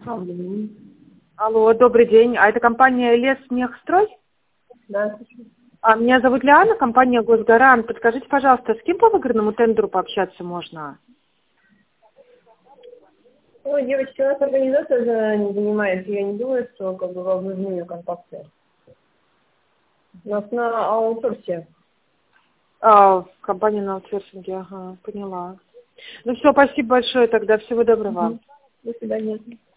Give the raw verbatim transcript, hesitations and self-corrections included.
Алло. Алло, добрый день. А это компания Леснехстрой? Да. А, меня зовут Лиана, компания Госгарант. Подскажите, пожалуйста, с кем по выгодному тендеру пообщаться можно? Ну, девочки, у нас организация за- не занимается. Я не думаю, что как бы вам нужны ее контакты. У нас на аутсорсе. А, компания на аутсорсинге, ага, поняла. Ну все, спасибо большое тогда. Всего доброго. Мгм. До свидания.